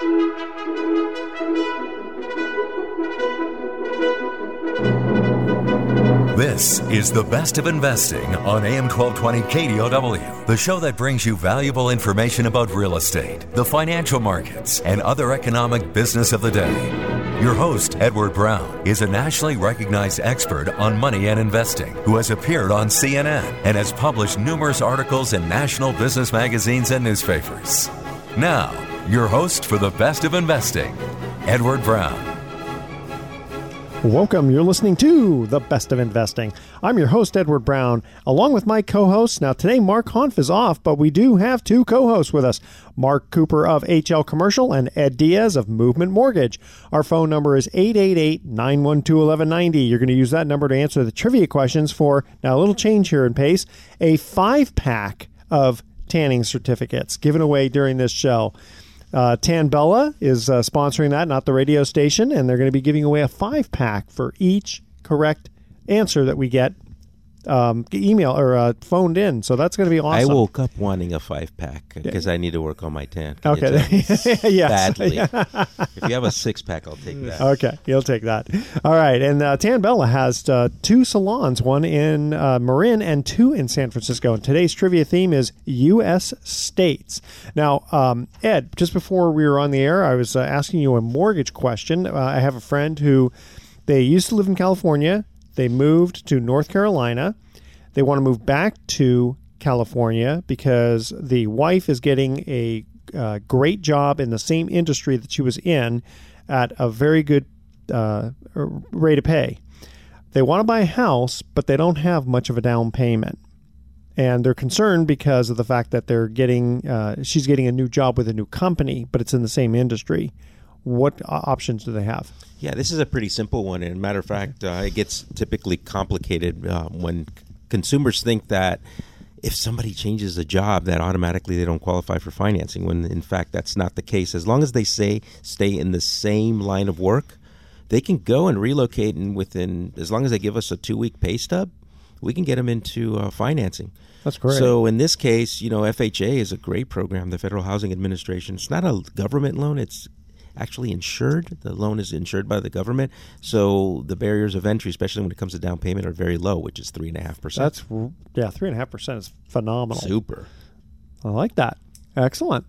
This is The Best of Investing on AM 1220 KDOW, the show that brings you valuable information about real estate, the financial markets, and other economic business of the day. Your host, Edward Brown, is a nationally recognized expert on money and investing who has appeared on CNN and has published numerous articles in national business magazines and newspapers. Now, your host for The Best of Investing, Edward Brown. Welcome. You're listening to The Best of Investing. I'm your host, Edward Brown, along with my co-hosts. Now, today, Mark Hanf is off, but we do have two co-hosts with us, Mark Cooper of HL Commercial and Ed Diaz of Movement Mortgage. Our phone number is 888-912-1190. You're going to use that number to answer the trivia questions for, now a little change here in pace, a 5-pack of tanning certificates given away during this show. Tan Bella is sponsoring that, not the radio station, and they're going to be giving away a 5-pack for each correct answer that we get email or phoned in. So that's going to be awesome. I woke up wanting a 5-pack because I need to work on my tan. Okay. Yes. Badly. If you have a 6-pack, I'll take that. Okay. You'll take that. All right. And Tan Bella has 2 salons, one in Marin and 2 in San Francisco. And today's trivia theme is U.S. states. Now, Ed, just before we were on the air, I was asking you a mortgage question. I have a friend who, they used to live in California. They moved to North Carolina. They want to move back to California because the wife is getting a great job in the same industry that she was in at a very good rate of pay. They want to buy a house, but they don't have much of a down payment. And they're concerned because of the fact that they're getting she's getting a new job with a new company, but it's in the same industry. What options do they have? Yeah, this is a pretty simple one. And matter of fact, it gets typically complicated when consumers think that if somebody changes a job, that automatically they don't qualify for financing, when in fact that's not the case. As long as they stay in the same line of work, they can go and relocate, and within, as long as they give us a 2-week pay stub, we can get them into financing. That's great. So in this case, FHA is a great program, the Federal Housing Administration. It's not a government loan. It's actually insured. The loan is insured by the government. So the barriers of entry, especially when it comes to down payment, are very low, which is 3.5%. 3.5% is phenomenal. Super. I like that. Excellent.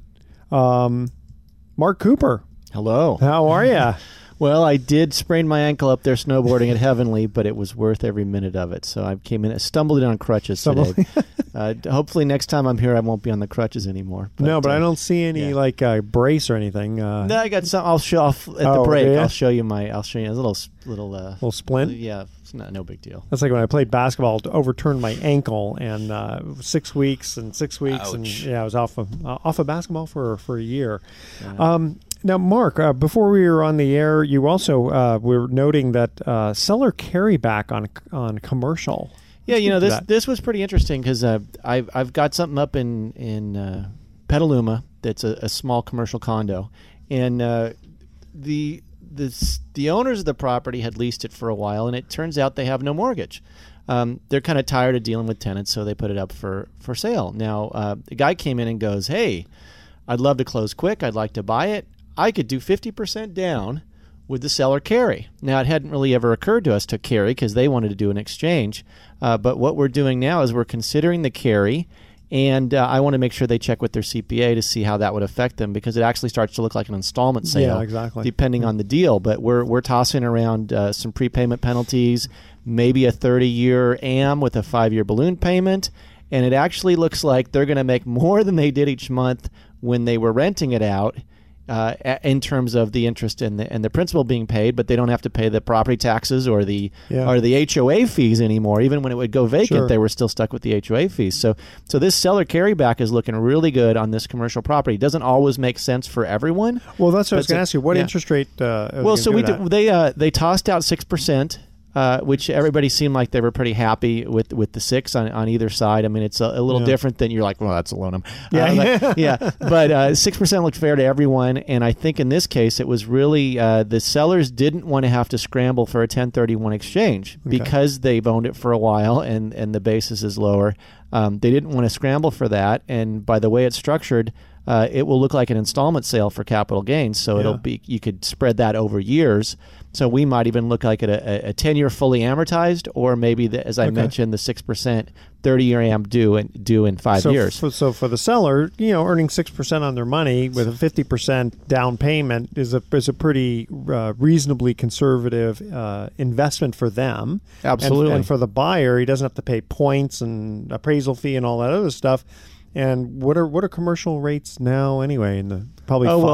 Mark Cooper. Hello. How are you? Well, I did sprain my ankle up there snowboarding at Heavenly, but it was worth every minute of it. So I stumbled in on crutches today. Hopefully next time I'm here, I won't be on the crutches anymore. But I don't see any brace or anything. No, I got some. I'll show off at the break. Yeah? I'll show you a little splint. Yeah, it's no big deal. That's like when I played basketball, I overturned my ankle, and 6 weeks and 6 weeks, Ouch. and I was off of basketball for a year. Yeah. Now, Mark, before we were on the air, you also were noting that seller carryback on commercial. Yeah, this was pretty interesting because I've got something up in Petaluma that's a small commercial condo, and the owners of the property had leased it for a while, and it turns out they have no mortgage. They're kind of tired of dealing with tenants, so they put it up for sale. Now, the guy came in and goes, "Hey, I'd love to close quick. I'd like to buy it. I could do 50% down with the seller carry." Now, it hadn't really ever occurred to us to carry because they wanted to do an exchange. But what we're doing now is we're considering the carry, and I want to make sure they check with their CPA to see how that would affect them, because it actually starts to look like an installment sale, exactly, depending on the deal. But we're tossing around some prepayment penalties, maybe a 30-year AM with a 5-year balloon payment, and it actually looks like they're going to make more than they did each month when they were renting it out, in terms of the interest and the principal being paid, but they don't have to pay the property taxes or the HOA fees anymore. Even when it would go vacant, they were still stuck with the HOA fees. So this seller carryback is looking really good on this commercial property. It doesn't always make sense for everyone. Well, that's what I was going to ask you. What interest rate? They tossed out 6%. Which everybody seemed like they were pretty happy with the 6 on either side. I mean, it's a little different than you're like, well, that's a loan. But 6% looked fair to everyone. And I think in this case, it was really the sellers didn't want to have to scramble for a 1031 exchange because they've owned it for a while and the basis is lower. They didn't want to scramble for that. And by the way it's structured, it will look like an installment sale for capital gains. So it'll be, you could spread that over years. So we might even look like a 10-year fully amortized, or maybe, as I mentioned, the 6% 30-year am due in 5 years. So for the seller, earning 6% on their money with a 50% down payment is a pretty reasonably conservative investment for them. Absolutely. And for the buyer, he doesn't have to pay points and appraisal fee and all that other stuff. And what are commercial rates now anyway? Probably 5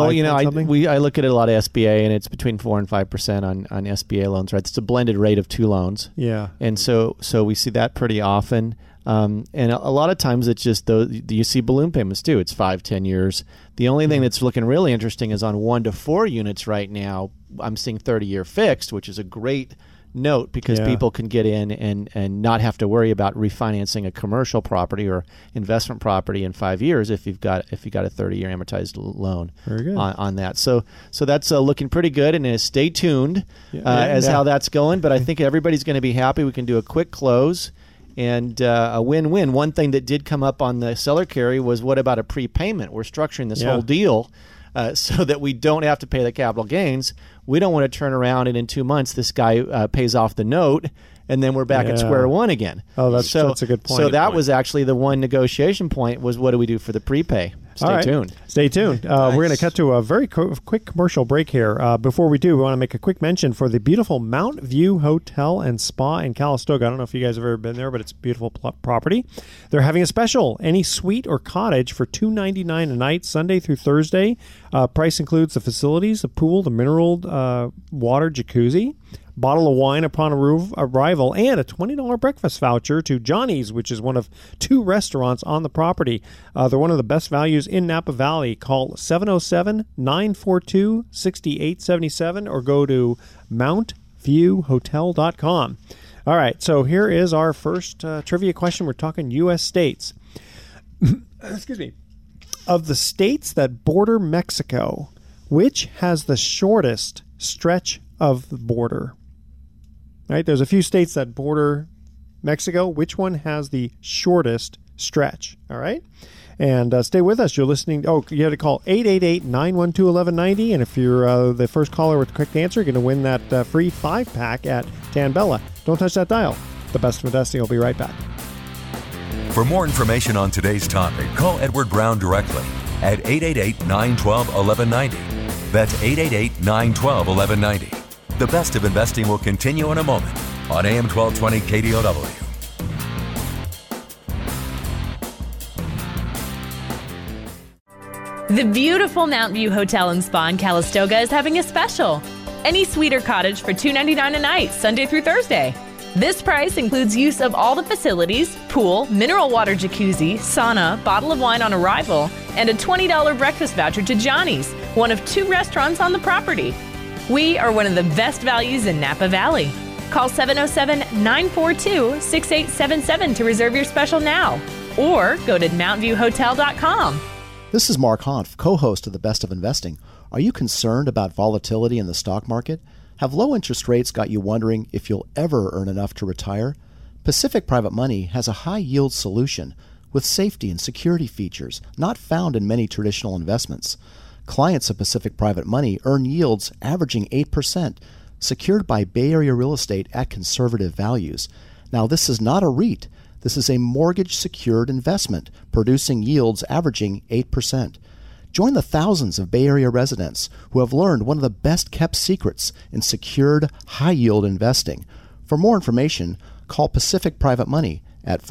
I look at a lot of SBA, and it's between 4 and 5% on SBA loans, right? It's a blended rate of 2 loans. Yeah. And so we see that pretty often. And a lot of times it's just you see balloon payments too. It's 5-10 years. The only thing that's looking really interesting is on 1 to 4 units right now. I'm seeing 30-year fixed, which is a great note because people can get in and not have to worry about refinancing a commercial property or investment property in 5 years if you've got a 30-year amortized loan on that. So that's looking pretty good, and stay tuned how that's going. But I think everybody's going to be happy. We can do a quick close and a win-win. One thing that did come up on the seller carry was, what about a prepayment? We're structuring this whole deal so that we don't have to pay the capital gains. We don't want to turn around and in 2 months this guy pays off the note, and then we're back at square one again. Oh, that's a good point. So that was actually the one negotiation point, was what do we do for the prepay? Stay tuned. Stay tuned. Nice. We're going to cut to a very quick commercial break here. Before we do, we want to make a quick mention for the beautiful Mount View Hotel and Spa in Calistoga. I don't know if you guys have ever been there, but it's a beautiful property. They're having a special, any suite or cottage for $299 a night, Sunday through Thursday. Price includes the facilities, the pool, the mineral water jacuzzi, bottle of wine upon arrival, and a $20 breakfast voucher to Johnny's, which is one of 2 restaurants on the property. They're one of the best values in Napa Valley. Call 707-942-6877 or go to mountviewhotel.com. All right, so here is our first trivia question. We're talking U.S. states. Excuse me. Of the states that border Mexico, which has the shortest stretch of the border? Right, there's a few states that border Mexico. Which one has the shortest stretch? All right, and stay with us. You're listening. Oh, you have to call 888-912-1190, and if you're the first caller with the correct answer, you're going to win that free 5-pack at Tanbella. Don't touch that dial. The Best of Investing will be right back. For more information on today's topic, call Edward Brown directly at 888-912-1190. That's 888-912-1190. The Best of Investing will continue in a moment on AM 1220 KDOW. The beautiful Mount View Hotel and Spa in Calistoga is having a special. Any suite or cottage for $299 a night, Sunday through Thursday. This price includes use of all the facilities, pool, mineral water jacuzzi, sauna, bottle of wine on arrival, and a $20 breakfast voucher to Johnny's, one of 2 restaurants on the property. We are one of the best values in Napa Valley. Call 707-942-6877 to reserve your special now, or go to mountviewhotel.com. This is Mark Hanf, co-host of The Best of Investing. Are you concerned about volatility in the stock market? Have low interest rates got you wondering if you'll ever earn enough to retire? Pacific Private Money has a high-yield solution with safety and security features not found in many traditional investments. Clients of Pacific Private Money earn yields averaging 8%, secured by Bay Area real estate at conservative values. Now, this is not a REIT. This is a mortgage-secured investment, producing yields averaging 8%. Join the thousands of Bay Area residents who have learned one of the best-kept secrets in secured, high-yield investing. For more information, call Pacific Private Money at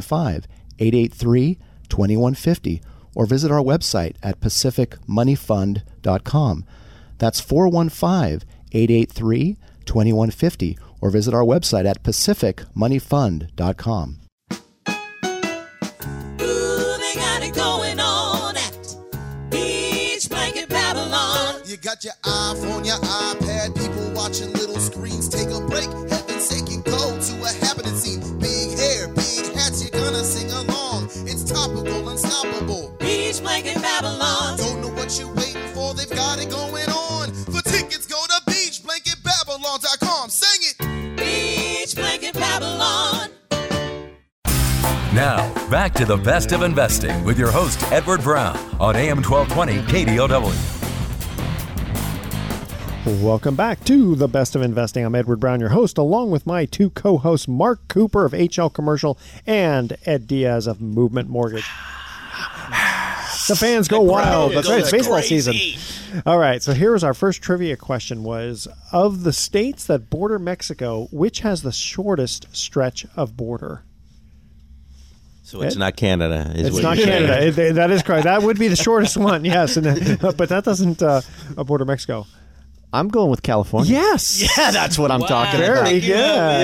415-883-2150 or visit our website at pacificmoneyfund.com. That's 415-883-2150 or visit our website at pacificmoneyfund.com. You got your iPhone, your iPad, people watching little screens. Take a break, heaven's sake, and go to a happening scene. Big hair, big hats, you're gonna sing along. It's topical, unstoppable. Beach Blanket Babylon. Don't know what you're waiting for, they've got it going on. For tickets, go to beachblanketbabylon.com. Sing it! Beach Blanket Babylon. Now, back to the Best of Investing with your host, Edward Brown, on AM 1220 KDOW. Welcome back to the Best of Investing. I'm Edward Brown, your host, along with my two co-hosts, Mark Cooper of HL Commercial and Ed Diaz of Movement Mortgage. The fans go wild. That's right. It's baseball season. All right. So here's our first trivia question was, of the states that border Mexico, which has the shortest stretch of border? So it's not Canada. It's not Canada. That is correct. That would be the shortest one, yes. But that doesn't border Mexico. I'm going with California. Yes. Yeah, that's what I'm talking about. Very good.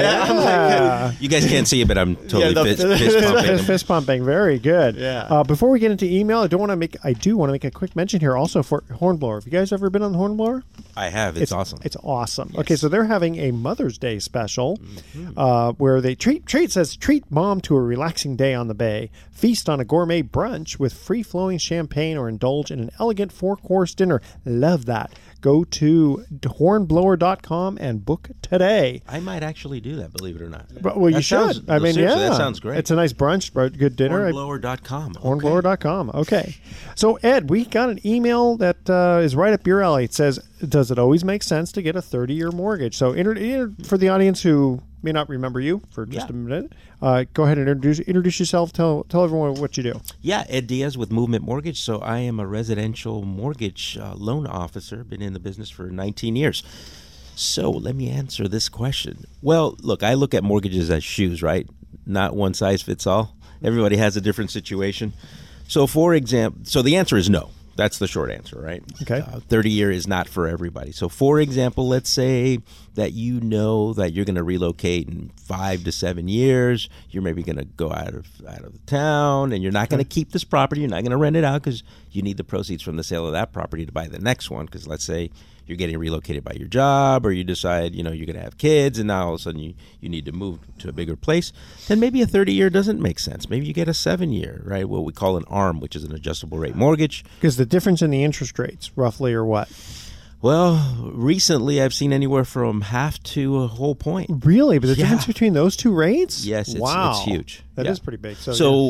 Yeah. You guys can't see it, but I'm totally fist pumping. Fist pumping. Very good. Yeah. Before we get into email, I do want to make a quick mention here also for Hornblower. Have you guys ever been on the Hornblower? I have. It's awesome. It's awesome. Yes. Okay, so they're having a Mother's Day special where they treat mom to a relaxing day on the bay, feast on a gourmet brunch with free-flowing champagne, or indulge in an elegant 4-course dinner. Love that. Go to hornblower.com and book today. I might actually do that, believe it or not. Well, you should. I mean, seriously, that sounds great. It's a nice brunch, good dinner. Hornblower.com. Hornblower.com. Okay. So, Ed, we got an email that is right up your alley. It says, does it always make sense to get a 30-year mortgage? So, for the audience who may not remember you for just a minute, go ahead and introduce yourself. Tell everyone what you do. Yeah, Ed Diaz with Movement Mortgage. So I am a residential mortgage loan officer. Been in the business for 19 years. So let me answer this question. Well, look, I look at mortgages as shoes, right? Not one size fits all. Everybody has a different situation. So for example, the answer is no. That's the short answer, right? Okay. 30-year is not for everybody. So, for example, let's say that you know that you're going to relocate in 5 to 7 years. You're maybe going to go out of the town, and you're not going to keep this property. You're not going to rent it out because you need the proceeds from the sale of that property to buy the next one. Because let's say you're getting relocated by your job, or you decide you're going to have kids, and now all of a sudden you need to move to a bigger place. Then maybe a 30-year doesn't make sense. Maybe you get a 7-year, right? What we call an ARM, which is an adjustable rate mortgage. Because the difference in the interest rates, roughly, or what? Well, recently I've seen anywhere from half to a whole point. Really? But the difference between those two rates? Yes, it's huge. That is pretty big.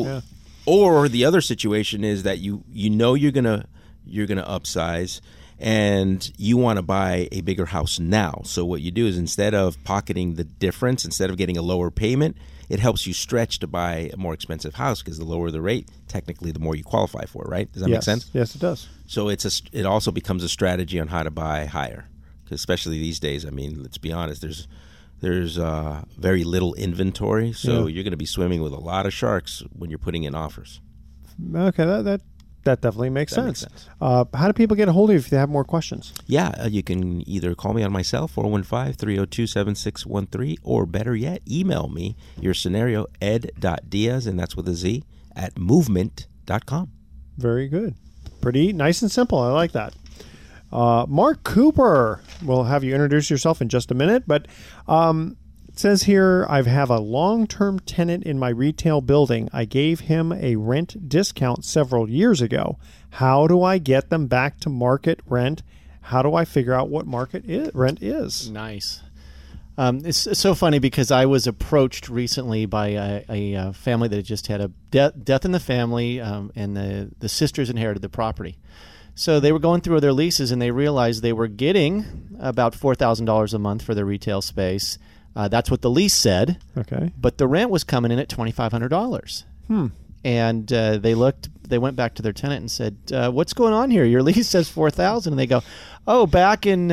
Or the other situation is that you know you're gonna upsize, and you want to buy a bigger house now. So what you do is, instead of pocketing the difference, instead of getting a lower payment, it helps you stretch to buy a more expensive house, because the lower the rate, technically the more you qualify for, right? Does that make sense? Yes, it does. So it also becomes a strategy on how to buy higher, because especially these days, I mean, let's be honest, there's very little inventory, so you're going to be swimming with a lot of sharks when you're putting in offers. Okay, that definitely makes sense. How do people get a hold of you if they have more questions? Yeah, you can either call me on my cell, 415-302-7613, or better yet, email me your scenario, ed.diaz, and that's with a Z, at movement.com. Very good. Pretty nice and simple. I like that. Mark Cooper, we'll have you introduce yourself in just a minute, but it says here, I have a long-term tenant in my retail building. I gave him a rent discount several years ago. How do I get them back to market rent? How do I figure out what market rent is? Nice. It's so funny because I was approached recently by a family that had just had a death in the family, and the sisters inherited the property. So they were going through their leases, and they realized they were getting about $4,000 a month for their retail space. That's what the lease said. Okay. But the rent was coming in at $2,500. And they went back to their tenant and said, "What's going on here? Your lease says $4,000." And they go, "Oh, back in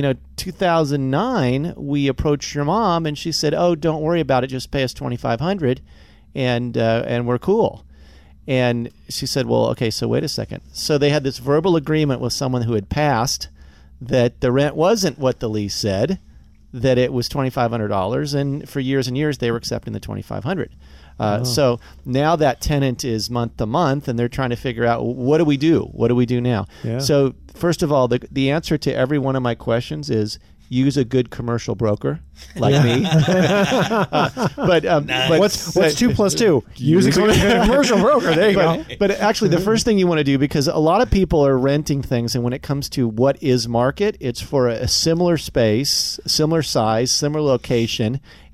2009, we approached your mom, and she said, 'Oh, don't worry about it. Just pay us $2,500, and we're cool.'" And she said, "Well, okay, so wait a second." So they had this verbal agreement with someone who had passed that the rent wasn't what the lease said, that it was $2,500, and for years and years they were accepting the $2,500. So now that tenant is month to month, and they're trying to figure out, what do we do? What do we do now? Yeah. So first of all, the answer to every one of my questions is use a good commercial broker like me. But what's 2 plus 2? Use a commercial broker. There you go. But actually, the first thing you want to do, because a lot of people are renting things, and when it comes to what is market, it's for a similar space, similar size, similar location,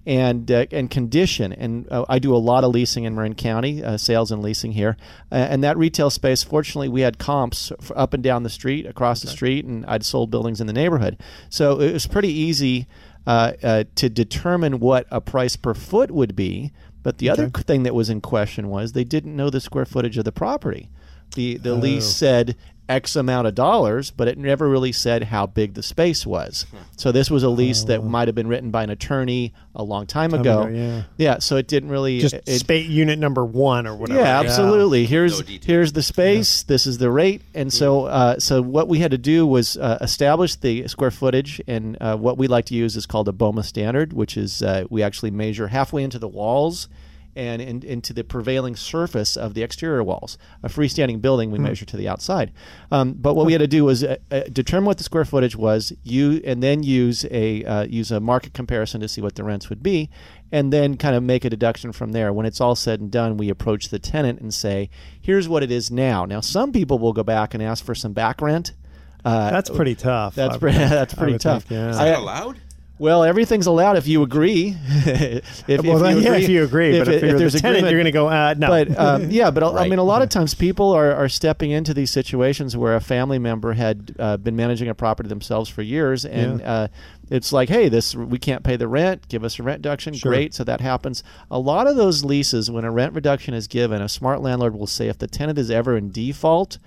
and condition. And I do a lot of leasing in Marin County, sales and leasing here. And that retail space, fortunately, we had comps up and down the street, across the street, and I'd sold buildings in the neighborhood. So it was pretty easy to determine what a price per foot would be. But the other thing that was in question was they didn't know the square footage of the property. The lease said X amount of dollars, but it never really said how big the space was. So this was a lease that might have been written by an attorney a long time ago. Yeah, so it didn't really... Just unit number 1 or whatever. Yeah, absolutely. Here's the space, this is the rate. And so so what we had to do was establish the square footage, and what we like to use is called a BOMA standard, which is we actually measure halfway into the walls and into the prevailing surface of the exterior walls. A freestanding building, we measure to the outside. But what we had to do was determine what the square footage was, and then use a market comparison to see what the rents would be, and then kind of make a deduction from there. When it's all said and done, we approach the tenant and say, here's what it is now. Now, some people will go back and ask for some back rent. That's pretty tough. That's pretty tough. Think, yeah. Is that allowed? Well, everything's allowed if you agree. if you agree. But if you're there's the tenant, agreement, you're going to go, no. But Right. I mean, a lot of times people are stepping into these situations where a family member had been managing a property themselves for years, and it's like, hey, we can't pay the rent. Give us a rent reduction. Sure. Great. So that happens. A lot of those leases, when a rent reduction is given, a smart landlord will say if the tenant is ever in default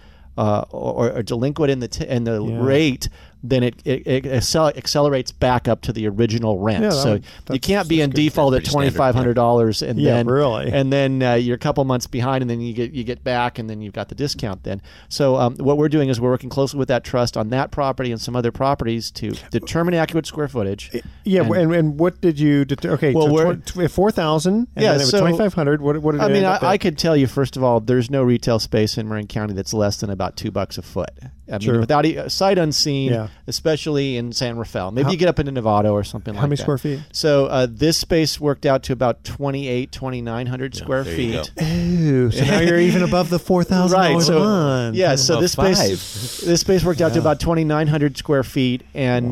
or delinquent in the rate, then it accelerates back up to the original rent. Yeah, so you can't be in default at $2,500 and then you're a couple months behind, and then you get back, and then you've got the discount then. So what we're doing is we're working closely with that trust on that property and some other properties to determine accurate square footage. And what did you okay, well, so 4,000 and then it was 2,500. What did it end up I could tell you, first of all, there's no retail space in Marin County that's less than about $2 a foot. I mean, without sight unseen, especially in San Rafael. Maybe you get up into Novato or something like that. How many square feet? So this space worked out to about 2,900 square feet. Ooh, so now you're even above the $4,000 a month. Yeah, so this space worked out to about 2,900 square feet and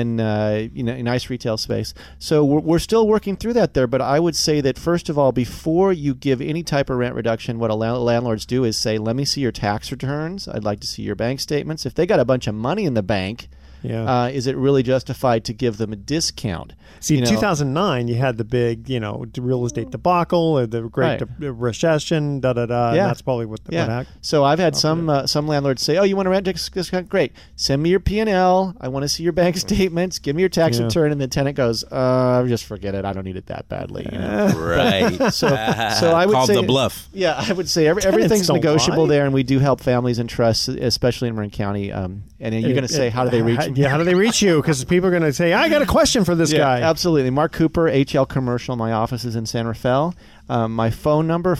nice retail space. So we're still working through that there, but I would say that first of all, before you give any type of rent reduction, what landlords do is say, let me see your tax returns. I'd like to see your bank statements. If they got a bunch of money in the bank, is it really justified to give them a discount? See, in 2009, you had the big, real estate debacle, or the great recession, and that's probably what happened. So I've had some landlords say, "Oh, you want a rent discount? Great. Send me your P&L. I want to see your bank statements. Give me your tax return." And the tenant goes, "Just forget it. I don't need it that badly." Right. So I would called say the bluff. Yeah, I would say everything's negotiable there, and we do help families and trusts, especially in Marin County. And you're going to say, how do they reach? Yeah, how do they reach you? Because people are going to say, I got a question for this guy. Absolutely. Mark Cooper, HL Commercial. My office is in San Rafael. My phone number,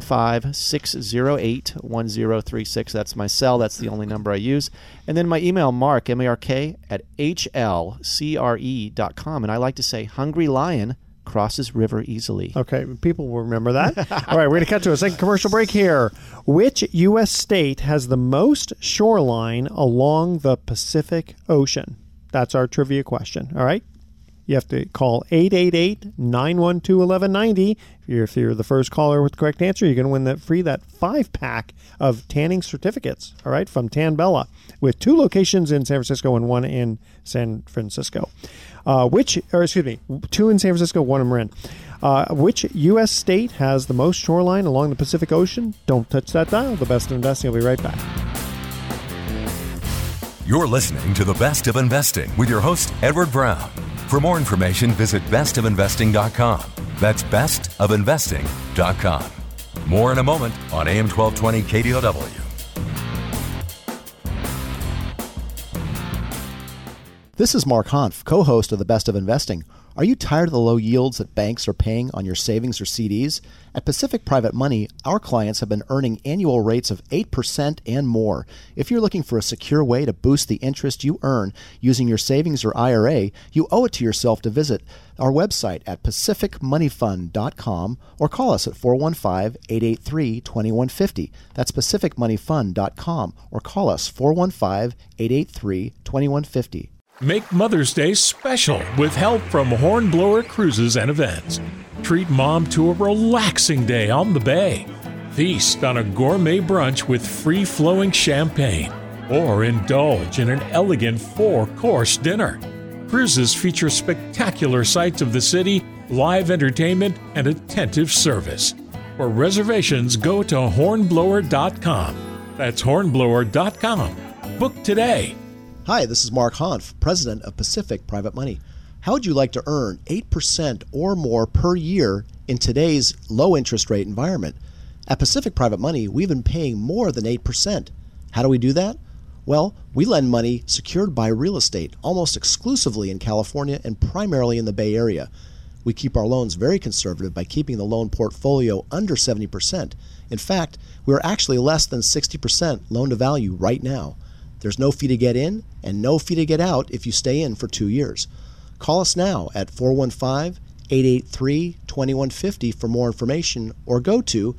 415-608-1036. That's my cell. That's the only number I use. And then my email, Mark, M-A-R-K, at hlcre.com. And I like to say, Hungry Lion crosses river easily. Okay, people will remember that. All right, we're going to cut to a second commercial break here. Which U.S. state has the most shoreline along the Pacific Ocean? That's our trivia question. All right? You have to call 888-912-1190. If you're the first caller with the correct answer, you're going to win that 5-pack of tanning certificates, all right, from Tan Bella, with 2 locations in San Francisco and 1 in San Francisco. 2 in San Francisco, 1 in Marin. Which U.S. state has the most shoreline along the Pacific Ocean? Don't touch that dial. The Best of Investing will be right back. You're listening to The Best of Investing with your host, Edward Brown. For more information, visit bestofinvesting.com. That's bestofinvesting.com. More in a moment on AM 1220 KDOW. This is Mark Hanf, co-host of The Best of Investing. Are you tired of the low yields that banks are paying on your savings or CDs? At Pacific Private Money, our clients have been earning annual rates of 8% and more. If you're looking for a secure way to boost the interest you earn using your savings or IRA, you owe it to yourself to visit our website at pacificmoneyfund.com or call us at 415-883-2150. That's pacificmoneyfund.com or call us 415-883-2150. Make Mother's Day special with help from Hornblower Cruises and Events. Treat Mom to a relaxing day on the bay. Feast on a gourmet brunch with free-flowing champagne. Or indulge in an elegant 4-course dinner. Cruises feature spectacular sights of the city, live entertainment, and attentive service. For reservations, go to hornblower.com. That's hornblower.com. Book today. Hi, this is Mark Hanf, president of Pacific Private Money. How would you like to earn 8% or more per year in today's low interest rate environment? At Pacific Private Money, we've been paying more than 8%. How do we do that? Well, we lend money secured by real estate, almost exclusively in California and primarily in the Bay Area. We keep our loans very conservative by keeping the loan portfolio under 70%. In fact, we're actually less than 60% loan to value right now. There's no fee to get in and no fee to get out if you stay in for 2 years. Call us now at 415-883-2150 for more information or go to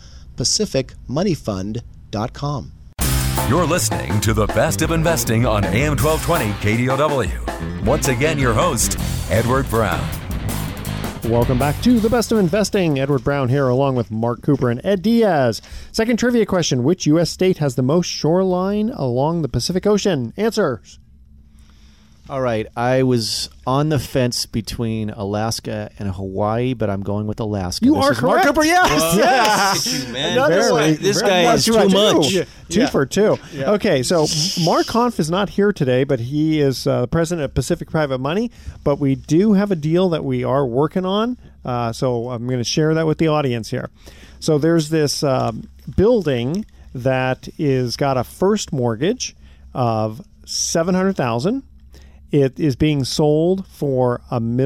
pacificmoneyfund.com. You're listening to the best of investing on AM 1220 KDOW. Once again, your host, Edward Brown. Welcome back to the best of investing. Edward Brown here along with Mark Cooper and Ed Diaz. Second trivia question. Which U.S. state has the most shoreline along the Pacific Ocean? Answers. All right. I was on the fence between Alaska and Hawaii, but I'm going with Alaska. You are correct. Mark Cooper, yes. Yes. Look at you, man. This guy is too much. Two for two. Yeah. Okay, so Mark Hanf is not here today, but he is president of Pacific Private Money. But we do have a deal that we are working on, so I'm going to share that with the audience here. So there's this building that is got a first mortgage of $700,000. It is being sold for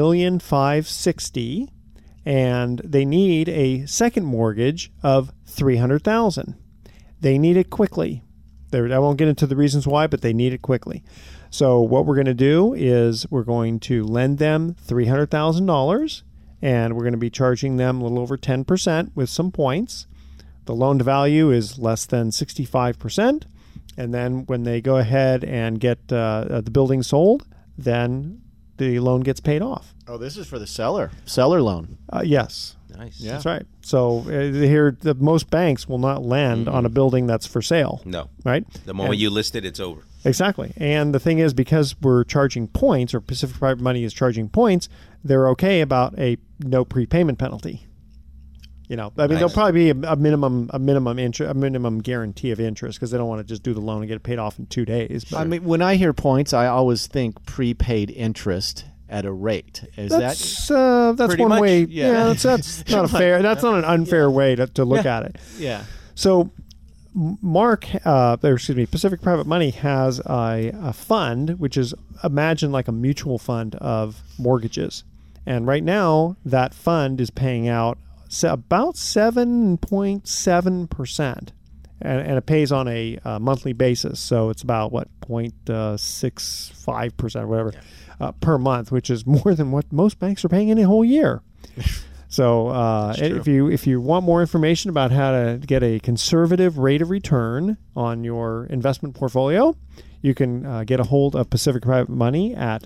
$1,560,000, and they need a second mortgage of $300,000. They need it quickly. I won't get into the reasons why, but they need it quickly. So what we're going to do is we're going to lend them $300,000, and we're going to be charging them a little over 10% with some points. The loan to value is less than 65%. And then when they go ahead and get the building sold, then the loan gets paid off. Oh, this is for the seller loan. Yes. Nice. Yeah. That's right. So here, most banks will not lend on a building that's for sale. No. Right? The moment you list it, it's over. Exactly. And the thing is, because we're charging points, or Pacific Private Money is charging points, they're okay about a no prepayment penalty. You know, I mean, there'll probably be a minimum guarantee of interest because they don't want to just do the loan and get it paid off in 2 days. But I mean, when I hear points, I always think prepaid interest at a rate. That's pretty one much, way. yeah. That's not a fair. That's not an unfair way to look at it. Yeah. So, Pacific Private Money has a fund which is imagine like a mutual fund of mortgages, and right now that fund is paying out about 7.7%, and it pays on a monthly basis. So it's about 0.65% or whatever per month, which is more than what most banks are paying in a whole year. So if you want more information about how to get a conservative rate of return on your investment portfolio, you can get a hold of Pacific Private Money at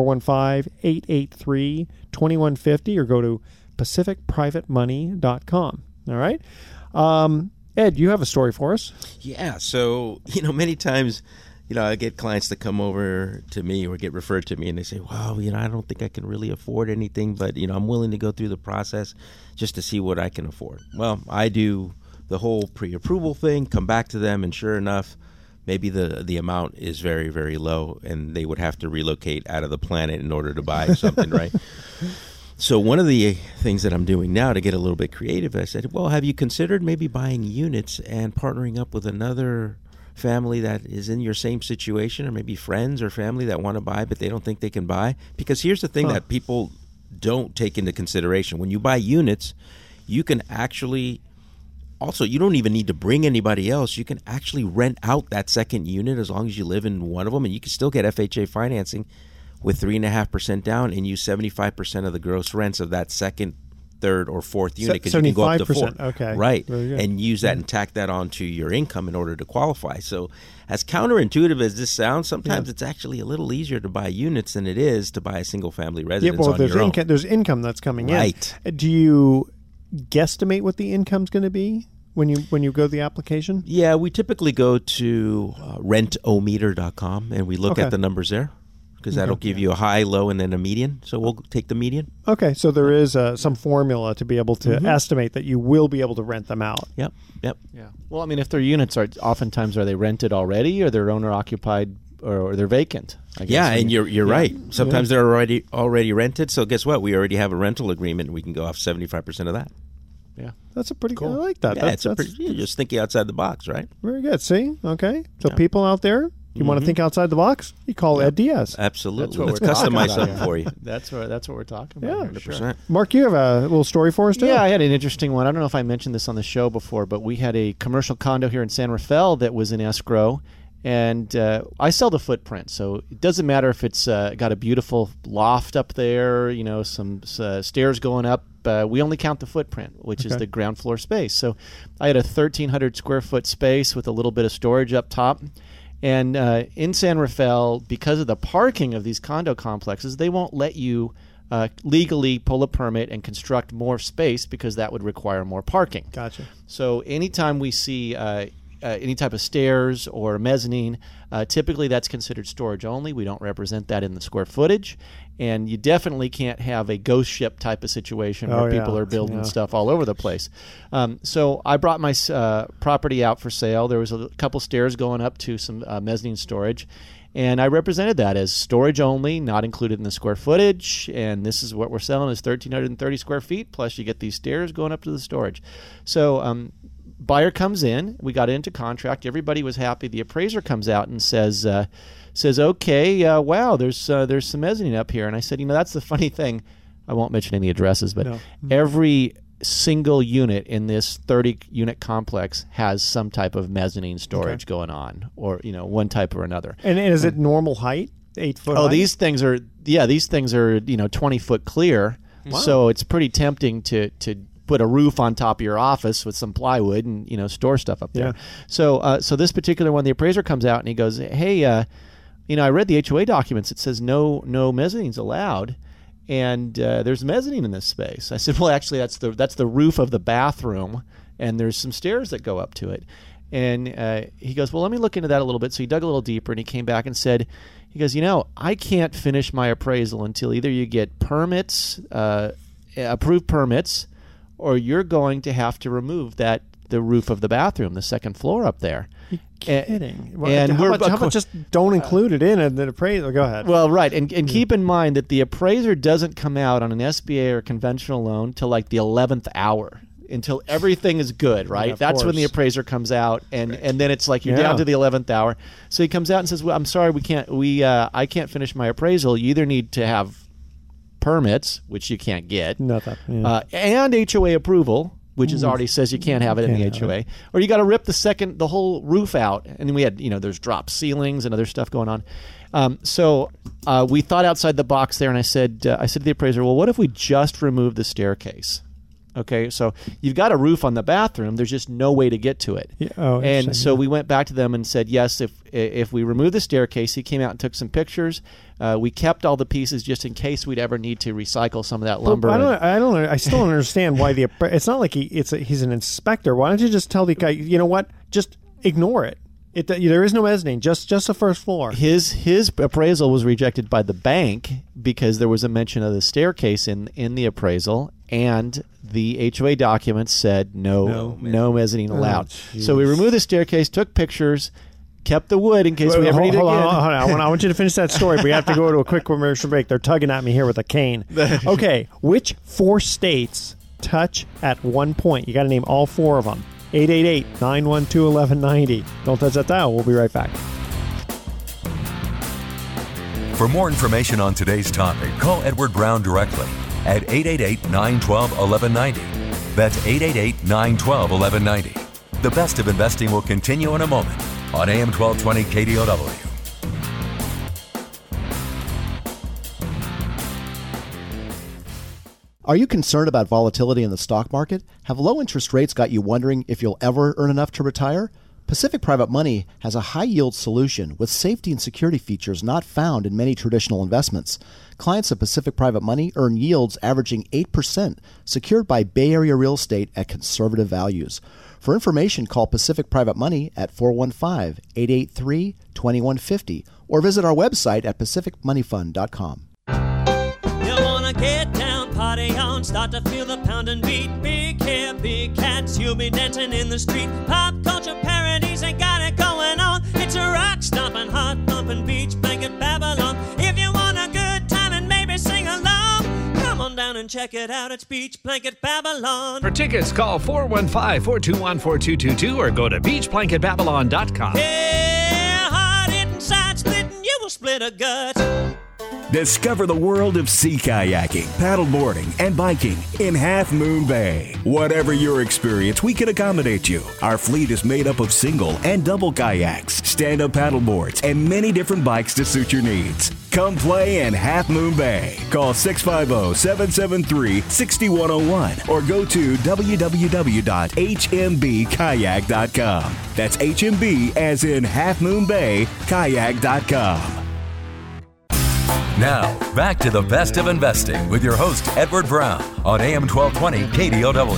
415-883-2150 or go to pacificprivatemoney.com. All right. Ed, you have a story for us. Yeah. So, many times, I get clients that come over to me or get referred to me and they say, well, I don't think I can really afford anything, but, I'm willing to go through the process just to see what I can afford. Well, I do the whole pre-approval thing, come back to them, and sure enough, maybe the amount is very, very low and they would have to relocate out of the planet in order to buy something, right? So one of the things that I'm doing now to get a little bit creative, I said, well, have you considered maybe buying units and partnering up with another family that is in your same situation, or maybe friends or family that want to buy but they don't think they can buy? Because here's the thing that people don't take into consideration. When you buy units, you can actually also, you don't even need to bring anybody else. You can actually rent out that second unit as long as you live in one of them, and you can still get FHA financing with 3.5% down and use 75% of the gross rents of that second third, or fourth unit, because you can go up to 75%. 4. Okay. Right. Very good. And use that and tack that onto your income in order to qualify. So as counterintuitive as this sounds, sometimes it's actually a little easier to buy units than it is to buy a single-family residence on your own. There's income that's coming Right. in. Do you guesstimate what the income's going to be when you go to the application? Yeah, we typically go to rentometer.com, and we look Okay. at the numbers there, because that'll give you a high, low, and then a median. So we'll take the median. Okay, so there is some formula to be able to estimate that you will be able to rent them out. Yep. Yeah. Well, I mean, if their units are they rented already, or they're owner occupied, or they're vacant. I guess. Yeah, and you're right. Sometimes they're already rented. So guess what? We already have a rental agreement, and we can go off 75% of that. Yeah. That's a pretty cool. I like that. Yeah, That's you're just thinking outside the box, right? very good. See? Okay. So people out there, you want to think outside the box? You call Ed Diaz. Absolutely. That's Let's what we're talking customize about something here. for you. That's what we're talking Yeah, about. here, 100%. Mark, you have a little story for us, too? Yeah, I had an interesting one. I don't know if I mentioned this on the show before, but we had a commercial condo here in San Rafael that was in escrow, and I sell the footprint, so it doesn't matter if it's got a beautiful loft up there, some stairs going up. We only count the footprint, which is the ground floor space. So I had a 1,300 square foot space with a little bit of storage up top. And in San Rafael, because of the parking of these condo complexes, they won't let you legally pull a permit and construct more space, because that would require more parking. Gotcha. So anytime we see any type of stairs or mezzanine, typically that's considered storage only. We don't represent that in the square footage. And you definitely can't have a ghost ship type of situation where people are building stuff all over the place. So I brought my property out for sale. There was a couple stairs going up to some mezzanine storage. And I represented that as storage only, not included in the square footage. And this is what we're selling is 1,330 square feet, plus you get these stairs going up to the storage. So buyer comes in. We got into contract. Everybody was happy. The appraiser comes out and says, okay, wow, there's some mezzanine up here. And I said, that's the funny thing. I won't mention any addresses, but every single unit in this 30-unit complex has some type of mezzanine storage going on, or one type or another. And is it normal height? 8 foot height? These things are 20 foot clear. Wow. So it's pretty tempting to put a roof on top of your office with some plywood and store stuff up there. So this particular one, the appraiser comes out and he goes, hey, I read the HOA documents. It says no mezzanines allowed, and there's mezzanine in this space. I said, well, actually, that's the roof of the bathroom, and there's some stairs that go up to it. And he goes, well, let me look into that a little bit. So he dug a little deeper, and he came back and said, he goes, I can't finish my appraisal until either you get permits, approved permits, or you're going to have to remove the roof of the bathroom, the second floor up there. You're kidding. And how about just don't include it in the appraisal? Go ahead. Well, right. And keep in mind that the appraiser doesn't come out on an SBA or conventional loan till like the 11th hour, until everything is good, right? Yeah, That's when the course. appraiser comes out, and then it's like you're down to the 11th hour. So he comes out and says, well, I'm sorry, I can't finish my appraisal. You either need to have permits, which you can't get, and HOA approval, which is already says you can't have it in the HOA, or you got to rip the whole roof out. And then we had, there's drop ceilings and other stuff going on. So we thought outside the box there, and I said to the appraiser, well, what if we just remove the staircase? Okay, so you've got a roof on the bathroom. There's just no way to get to it. And so we went back to them and said, yes, if we remove the staircase, he came out and took some pictures. We kept all the pieces just in case we'd ever need to recycle some of that lumber. I still don't understand why it's not like he's an inspector. Why don't you just tell the guy, you know what, just ignore it. There is no mezzanine, just the first floor. His appraisal was rejected by the bank because there was a mention of the staircase in the appraisal, and the HOA documents said no mezzanine allowed. So we removed the staircase, took pictures, kept the wood in case we ever need it again. Hold on. I want you to finish that story. We have to go to a quick commercial break. They're tugging at me here with a cane. Okay, which 4 states touch at one point? You got to name all 4 of them. 888-912-1190. Don't touch that dial. We'll be right back. For more information on today's topic, call Edward Brown directly at 888-912-1190. That's 888-912-1190. The best of investing will continue in a moment on AM 1220 KDOW. Are you concerned about volatility in the stock market? Have low interest rates got you wondering if you'll ever earn enough to retire? Pacific Private Money has a high-yield solution with safety and security features not found in many traditional investments. Clients of Pacific Private Money earn yields averaging 8%, secured by Bay Area real estate at conservative values. For information, call Pacific Private Money at 415-883-2150 or visit our website at pacificmoneyfund.com. You wanna get down, party on, start to feel the pounding beat. Big hair, big cats, you'll be dancing in the street. Pop culture parodies ain't got it going on. It's a rock stomping, heart pumping beach blanket Babylon. If you want a good time and maybe sing along, come on down and check it out. It's Beach Blanket Babylon. For tickets, call 415-421-4222 or go to beachblanketbabylon.com. Yeah, hard-hitting, side-splitting, you will split a gut. Discover the world of sea kayaking, paddleboarding, and biking in Half Moon Bay. Whatever your experience, we can accommodate you. Our fleet is made up of single and double kayaks, stand-up paddleboards, and many different bikes to suit your needs. Come play in Half Moon Bay. Call 650-773-6101 or go to www.hmbkayak.com. That's HMB as in Half Moon Bay, kayak.com. Now, back to the best of investing with your host, Edward Brown, on AM 1220 KDOW.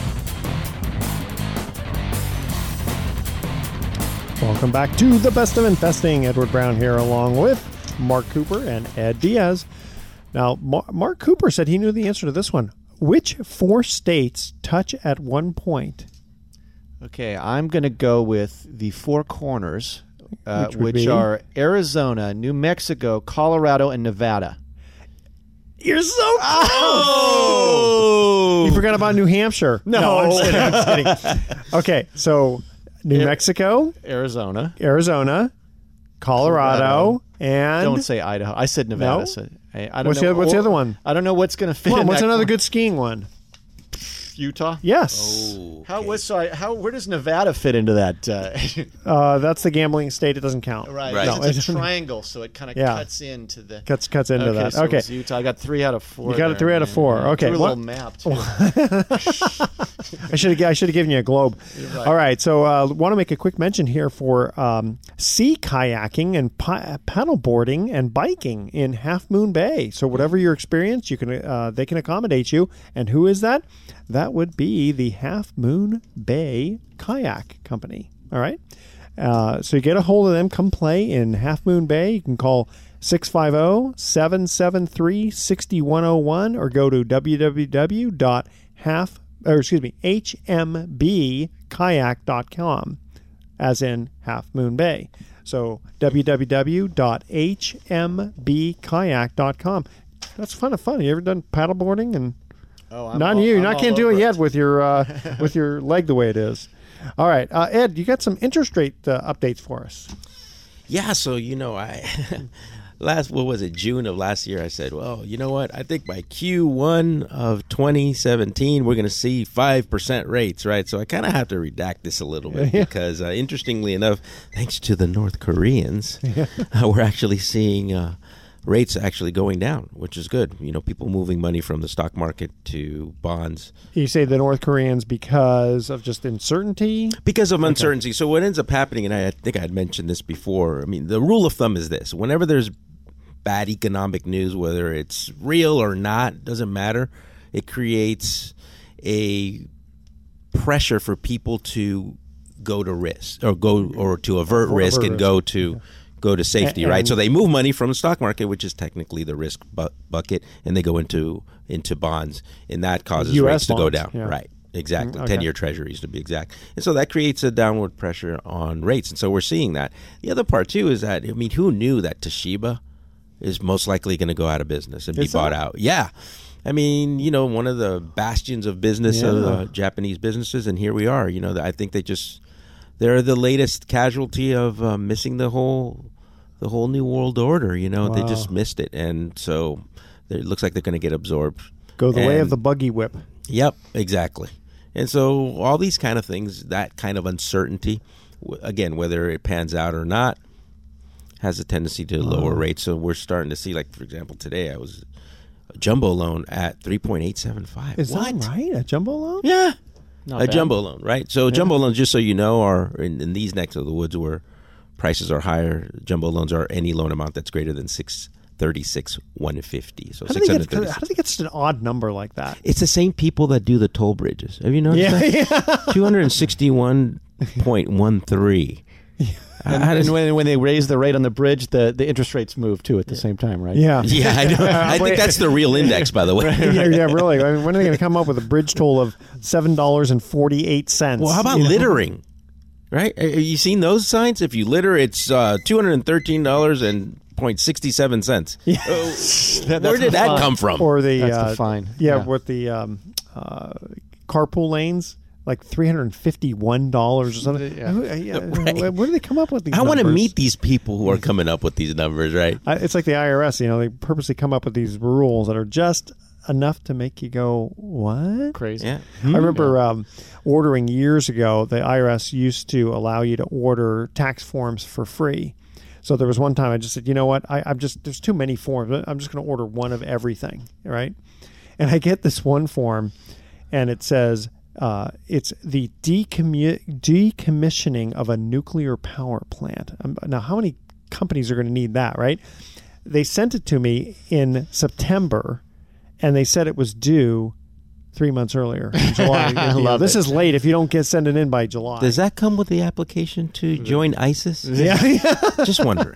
Welcome back to the best of investing. Edward Brown here along with Mark Cooper and Ed Diaz. Now, Mark Cooper said he knew the answer to this one. Which 4 states touch at one point? Okay, I'm going to go with the 4 corners, which be? are Arizona, New Mexico, Colorado, and Nevada. You're so close! Oh! You forgot about New Hampshire. No, I'm just kidding. Okay, so New Mexico, Arizona, Colorado, and... Don't say Idaho. I said Nevada. No? So I don't What's know. what's the other one? I don't know what's going to fit. Come on, in what's that another corner. good skiing one? Utah? Yes. Oh, Where does Nevada fit into that? That's the gambling state. It doesn't count. Right. No, It's a triangle, so it kind of cuts into the... Cuts into that. So Okay. it was Utah. I got 3 out of 4. You got a 3 out of 4. Okay. Drew a little map, too. I should have given you a globe. Right. All right. So want to make a quick mention here for sea kayaking and paddleboarding and biking in Half Moon Bay. So whatever your experience, you can they can accommodate you. And who is that? That would be the Half Moon Bay Kayak Company. All right. So you get a hold of them. Come play in Half Moon Bay. You can call 650-773-6101 or go to hmbkayak.com, as in Half Moon Bay. So www.hmbkayak.com. That's fun. You ever done paddleboarding? And not you. I can't do it yet with your with your leg the way it is. All right, Ed, you got some interest rate updates for us. Yeah, so June of last year, I said, well, you know what? I think by Q1 of 2017, we're going to see 5% rates, right? So I kind of have to redact this a little bit because, interestingly enough, thanks to the North Koreans, we're actually seeing rates actually going down, which is good. You know, people moving money from the stock market to bonds. You say the North Koreans because of just uncertainty? Because of uncertainty. So what ends up happening, and I think I had mentioned this before, I mean, the rule of thumb is this. Whenever there's bad economic news, whether it's real or not, doesn't matter. It creates a pressure for people to go to risk or to avert risk and go to safety, right? So they move money from the stock market, which is technically the risk bucket, and they go into bonds, and that causes rates to go down. Yeah. Right, exactly. 10-year treasuries to be exact. And so that creates a downward pressure on rates, and so we're seeing that. The other part, too, is that, I mean, who knew that Toshiba is most likely going to go out of business and be bought out? Yeah. I mean, you know, one of the bastions of business of Japanese businesses, and here we are. You know, I think they're the latest casualty of missing the whole New World Order. You know, They just missed it, and so it looks like they're going to get absorbed. Go the way of the buggy whip. Yep, exactly. And so all these kind of things, that kind of uncertainty, again, whether it pans out or not, has a tendency to lower rates. So we're starting to see, like, for example, today I was jumbo loan at 3.875. Is that right? A jumbo loan? Yeah. Not A bad. jumbo loan, right? So jumbo loans, just so you know, are in these necks of the woods where prices are higher. Jumbo loans are any loan amount that's greater than $636,150. So How do they $636. how do they get such an odd number like that? It's the same people that do the toll bridges. Have you noticed that? 261.13. And when they raise the rate on the bridge, the interest rates move too at the same time, right? Yeah. Yeah, I know. I think that's the real index, by the way. yeah, really. I mean, when are they going to come up with a bridge toll of $7.48? Well, how about littering? Right? Have you seen those signs? If you litter, it's $213.67. Yeah. Where did that come from? Or the That's the fine. Yeah, Yeah. with the carpool lanes, like $351 or something. Right. Where do they come up with these? I want to numbers? meet these people who are coming up with these numbers, right? It's like the IRS. They purposely come up with these rules that are just enough to make you go, what? Crazy. Yeah. I remember ordering years ago, the IRS used to allow you to order tax forms for free. So there was one time I just said, you know what, there's too many forms. I'm just going to order one of everything, right? And I get this one form, and it says it's the decommissioning of a nuclear power plant. Now, how many companies are going to need that, right? They sent it to me in September, and they said it was due 3 months earlier, in July. This is late if you don't send it in by July. Does that come with the application to join ISIS? Yeah. Just wondering.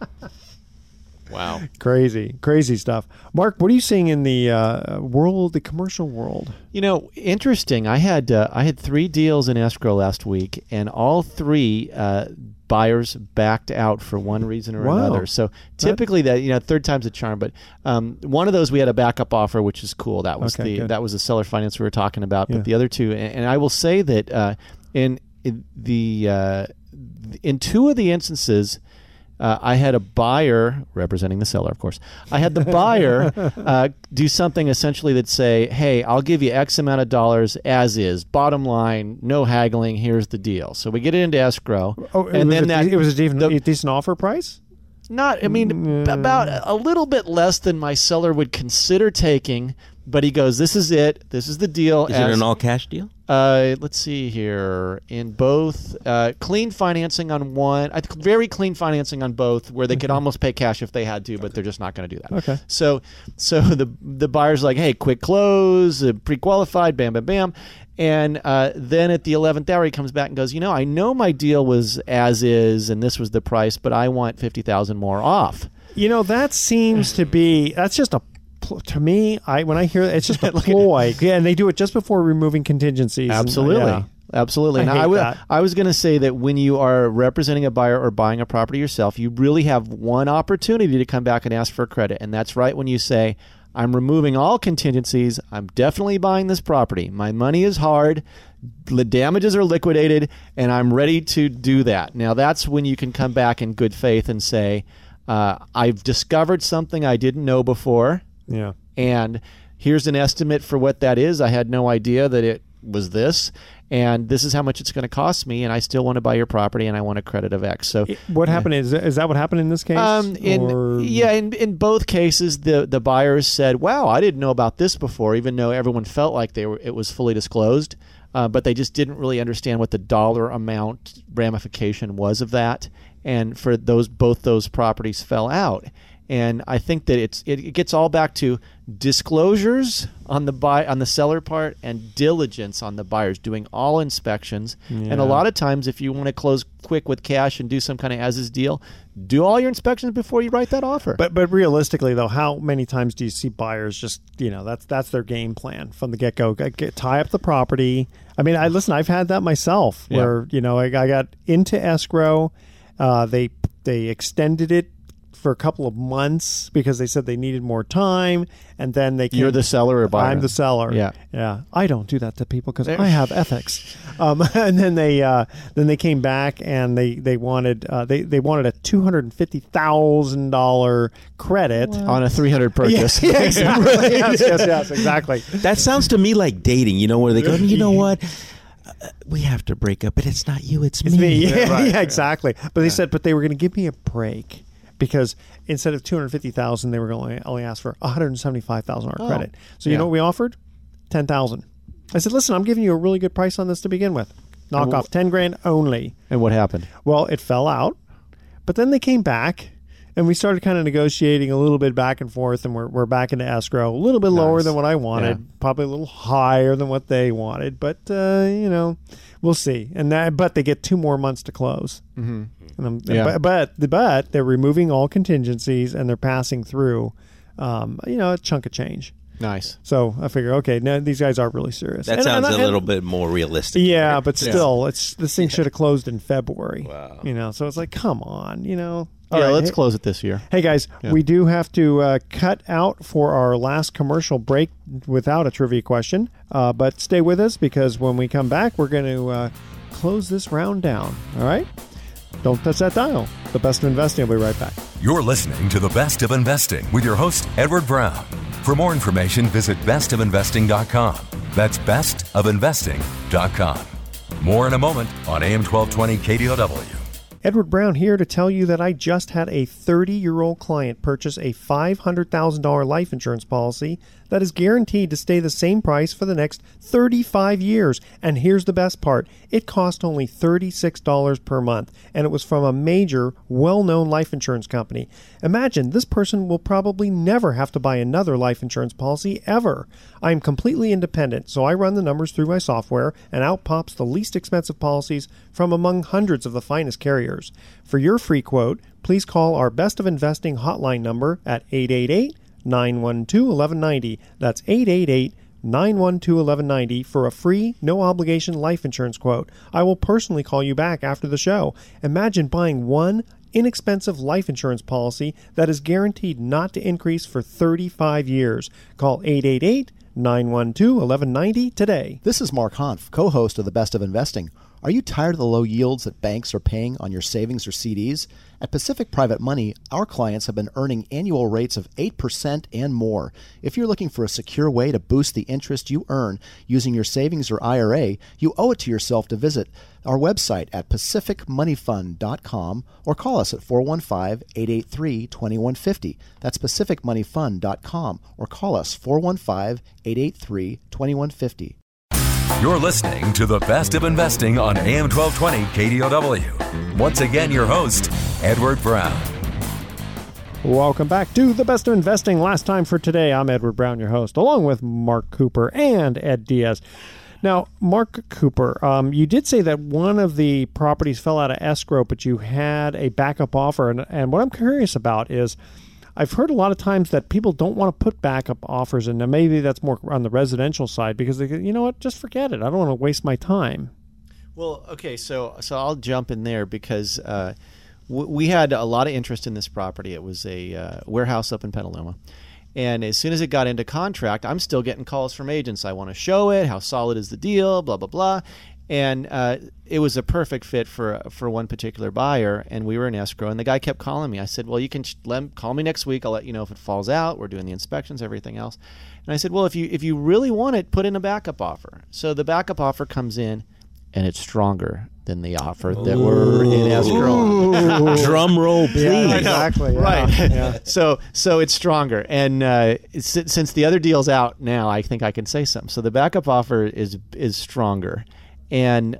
Wow. Crazy stuff. Mark, what are you seeing in the the commercial world? Interesting. I had 3 deals in escrow last week, and all 3 buyers backed out for one reason or another. So typically that third time's a charm. But one of those we had a backup offer, which is cool. That was that was the seller finance we were talking about. Yeah. But the other 2, and I will say that in 2 of the instances. I had a buyer, representing the seller, of course. I had the buyer do something essentially that say, hey, I'll give you X amount of dollars as is. Bottom line, no haggling. Here's the deal. So we get it into escrow. It was a decent offer price? About a little bit less than my seller would consider taking. But he goes, this is it. This is the deal. Is it an all-cash deal? Let's see here. In both, clean financing on one. I think very clean financing on both, where they could almost pay cash if they had to, but they're just not going to do that. Okay. So the buyer's like, hey, quick close, pre-qualified, bam, bam, bam. And then at the 11th hour, he comes back and goes, I know my deal was as is, and this was the price, but I want $50,000 more off. That seems to be. That's just to me, when I hear it's just a ploy. Yeah, and they do it just before removing contingencies. Absolutely. Absolutely. I was going to say that when you are representing a buyer or buying a property yourself, you really have one opportunity to come back and ask for credit. And that's right when you say, I'm removing all contingencies. I'm definitely buying this property. My money is hard. The damages are liquidated, and I'm ready to do that. Now, that's when you can come back in good faith and say, I've discovered something I didn't know before. Yeah. And here's an estimate for what that is. I had no idea that it was this, and this is how much it's going to cost me, and I still want to buy your property, and I want a credit of X. So what happened is that what happened in this case? In both cases, the buyers said, wow, I didn't know about this before, even though everyone felt like it was fully disclosed, but they just didn't really understand what the dollar amount ramification was of that, and for both those properties fell out. And I think that it gets all back to disclosures on the seller part and diligence on the buyers, doing all inspections. Yeah. And a lot of times, if you want to close quick with cash and do some kind of as-is deal, do all your inspections before you write that offer. But realistically, though, how many times do you see buyers just that's their game plan from the get-go? Tie up the property. I mean, I've had that myself where I got into escrow. They extended it for a couple of months because they said they needed more time, and then they came. You're the seller or buyer? I'm the seller. Yeah. I don't do that to people because I have ethics. And then they came back and they wanted a $250,000 credit on a 300 purchase. Yeah, exactly. yes, exactly. That sounds to me like dating. Where they go, you know what? We have to break up, but it's not you, it's me. Yeah, exactly. But they said, but they were going to give me a break. because instead of $250,000, they were going to only ask for $175,000 Oh, credit. So you know what we offered? $10,000. I said, listen, I'm giving you a really good price on this to begin with. Knock off $10,000 only. And what happened? Well, it fell out, but then they came back. And we started kind of negotiating a little bit back and forth, and we're back into escrow, a little bit lower than what I wanted, probably a little higher than what they wanted, but we'll see. But they get 2 more months to close. Mm-hmm. But they're removing all contingencies and they're passing through, a chunk of change. Nice. So I figure, okay, now these guys are really serious. That sounds a little bit more realistic. Yeah, but still, this thing should have closed in February. Wow. So it's like, come on, All right, let's hey, close it this year. Hey, guys, we do have to cut out for our last commercial break without a trivia question. But stay with us because when we come back, we're going to close this round down. All right? Don't touch that dial. The Best of Investing will be right back. You're listening to The Best of Investing with your host, Edward Brown. For more information, visit bestofinvesting.com. That's bestofinvesting.com. More in a moment on AM 1220 KDOW. Edward Brown here to tell you that I just had a 30-year-old client purchase a $500,000 life insurance policy that is guaranteed to stay the same price for the next 35 years. And here's the best part. It cost only $36 per month, and it was from a major, well-known life insurance company. Imagine, this person will probably never have to buy another life insurance policy ever. I am completely independent, so I run the numbers through my software, and out pops the least expensive policies from among hundreds of the finest carriers. For your free quote, please call our Best of Investing hotline number at 888-912-1190. That's 888-912-1190 for a free, no-obligation life insurance quote. I will personally call you back after the show. Imagine buying one inexpensive life insurance policy that is guaranteed not to increase for 35 years. Call 888-912-1190 today. This is Mark Hanf, co-host of The Best of Investing. Are you tired of the low yields that banks are paying on your savings or CDs? At Pacific Private Money, our clients have been earning annual rates of 8% and more. If you're looking for a secure way to boost the interest you earn using your savings or IRA, you owe it to yourself to visit our website at pacificmoneyfund.com or call us at 415-883-2150. That's pacificmoneyfund.com or call us 415-883-2150. You're listening to The Best of Investing on AM 1220 KDOW. Once again, your host, Edward Brown. Welcome back to The Best of Investing. Last time for today, I'm Edward Brown, your host, along with Mark Cooper and Ed Diaz. Now, Mark Cooper, you did say that one of the properties fell out of escrow, but you had a backup offer. And what I'm curious about is, I've heard a lot of times that people don't want to put backup offers in. Now, maybe that's more on the residential side because they go, you know what, just forget it. I don't want to waste my time. Well, okay, so I'll jump in there because we had a lot of interest in this property. It was a warehouse up in Petaluma. And as soon as it got into contract, I'm still getting calls from agents. I want to show it. How solid is the deal? Blah, blah, blah. And it was a perfect fit for one particular buyer, and we were in escrow. And the guy kept calling me. I said, well, you can call me next week. I'll let you know if it falls out. We're doing the inspections, everything else. And I said, well, if you really want it, put in a backup offer. So the backup offer comes in, and it's stronger than the offer that we're in escrow on. Drum roll, please. Yeah, exactly. Yeah. Right. Yeah. So it's stronger. And since the other deal's out now, I think I can say something. So the backup offer is stronger. And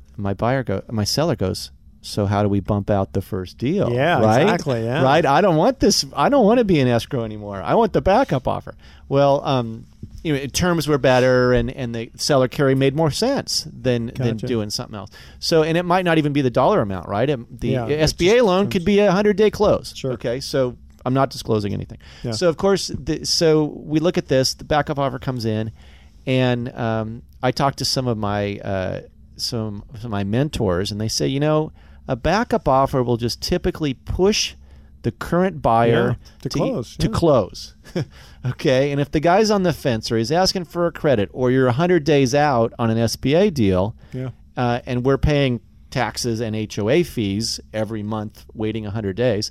my seller goes, so how do we bump out the first deal? Yeah, right? Exactly. Yeah. Right. I don't want this. I don't want to be in escrow anymore. I want the backup offer. Well, terms were better, and the seller carry made more sense than doing something else. So, and it might not even be the dollar amount, right? The SBA loan could be a 100-day close. Sure. Okay. So I'm not disclosing anything. Yeah. So of course, so we look at this. The backup offer comes in, and I talked to some of my mentors, and they say, a backup offer will just typically push the current buyer to close. To close. Okay, and if the guy's on the fence or he's asking for a credit, or you're 100 days out on an SBA deal, and we're paying taxes and HOA fees every month, waiting 100 days,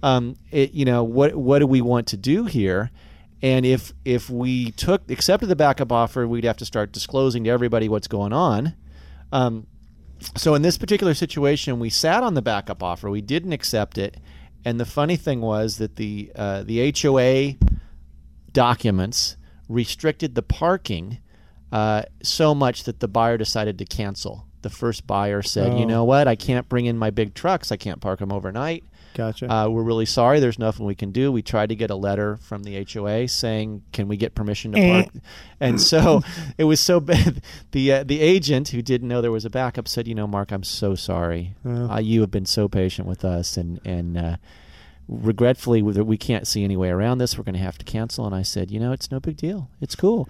what do we want to do here? And if we accepted the backup offer, we'd have to start disclosing to everybody what's going on. So in this particular situation, we sat on the backup offer. We didn't accept it. And the funny thing was that the HOA documents restricted the parking so much that the buyer decided to cancel. The first buyer said, you know what, I can't bring in my big trucks. I can't park them overnight. Gotcha. We're really sorry. There's nothing we can do. We tried to get a letter from the HOA saying, can we get permission to park? And so it was so bad. The agent, who didn't know there was a backup, said, Mark, I'm so sorry. You have been so patient with us. And regretfully, we can't see any way around this. We're going to have to cancel. And I said, it's no big deal. It's cool.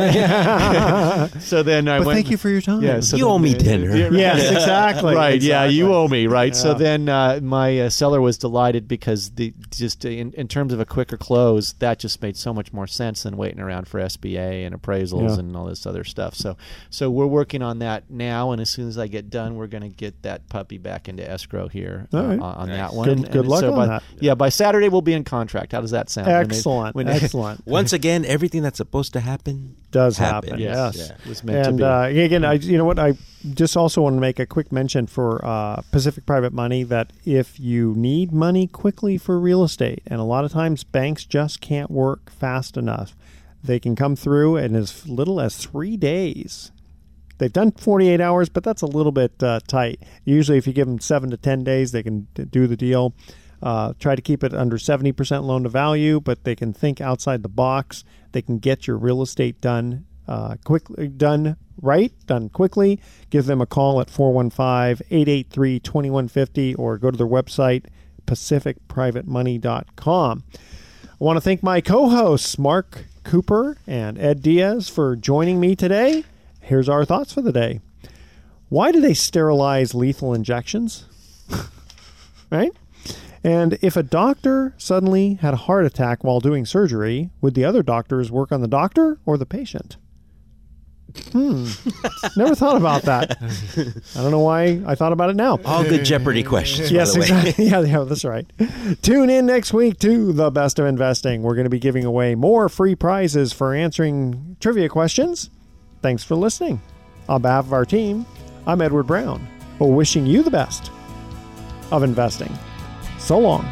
Yeah. So then I went. Thank you for your time. Yeah, so you owe me dinner. Yes, exactly. Right. Exactly. Yeah, you owe me. Right. Yeah. So then my seller was delighted because in terms of a quicker close, that just made so much more sense than waiting around for SBA and appraisals and all this other stuff. So we're working on that now, and as soon as I get done, we're going to get that puppy back into escrow here on that one. Good luck on that. Yeah, by Saturday we'll be in contract. How does that sound? Excellent. Excellent. Once again, everything that's supposed to happen does happen. Yes. Yes. It was meant to be. And again, I just also want to make a quick mention for Pacific Private Money that if you need money quickly for real estate, and a lot of times banks just can't work fast enough, they can come through in as little as 3 days. They've done 48 hours, but that's a little bit tight. Usually if you give them 7 to 10 days, they can do the deal. Try to keep it under 70% loan to value, but they can think outside the box. They can get your real estate done quickly, done quickly. Give them a call at 415-883-2150 or go to their website, pacificprivatemoney.com. I want to thank my co-hosts, Mark Cooper and Ed Diaz, for joining me today. Here's our thoughts for the day. Why do they sterilize lethal injections? Right? And if a doctor suddenly had a heart attack while doing surgery, would the other doctors work on the doctor or the patient? Never thought about that. I don't know why I thought about it now. All good Jeopardy questions. Yes, by the way. exactly. Yeah, that's right. Tune in next week to The Best of Investing. We're going to be giving away more free prizes for answering trivia questions. Thanks for listening. On behalf of our team, I'm Edward Brown. We're wishing you the best of investing. So long.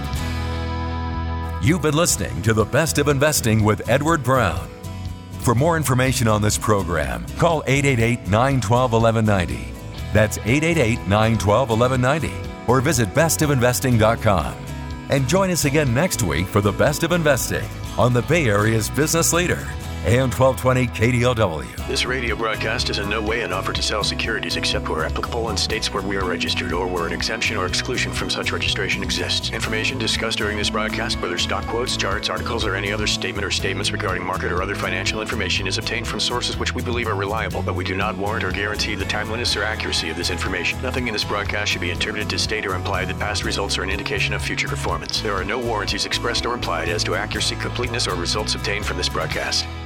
You've been listening to The Best of Investing with Edward Brown. For more information on this program, call 888-912-1190. That's 888-912-1190. Or visit bestofinvesting.com. And join us again next week for The Best of Investing on the Bay Area's business leader, AM 1220 KDOW. This radio broadcast is in no way an offer to sell securities except where applicable in states where we are registered or where an exemption or exclusion from such registration exists. Information discussed during this broadcast, whether stock quotes, charts, articles, or any other statement or statements regarding market or other financial information is obtained from sources which we believe are reliable, but we do not warrant or guarantee the timeliness or accuracy of this information. Nothing in this broadcast should be interpreted to state or imply that past results are an indication of future performance. There are no warranties expressed or implied as to accuracy, completeness, or results obtained from this broadcast.